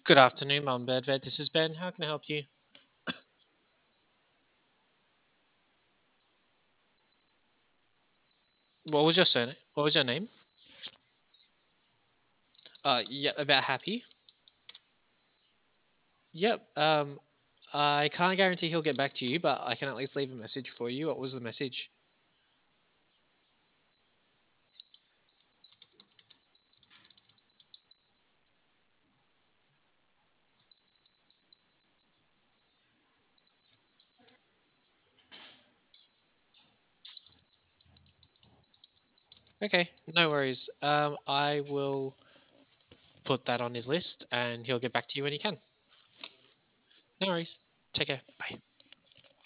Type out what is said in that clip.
Good afternoon, Mum Birdvet. This is Ben. How can I help you? What was your surname? What was your name? Yeah, about Happy. Yep. I can't guarantee he'll get back to you, but I can at least leave a message for you. What was the message? Okay, no worries. I will put that on his list, and he'll get back to you when he can. No worries. Take care. Bye.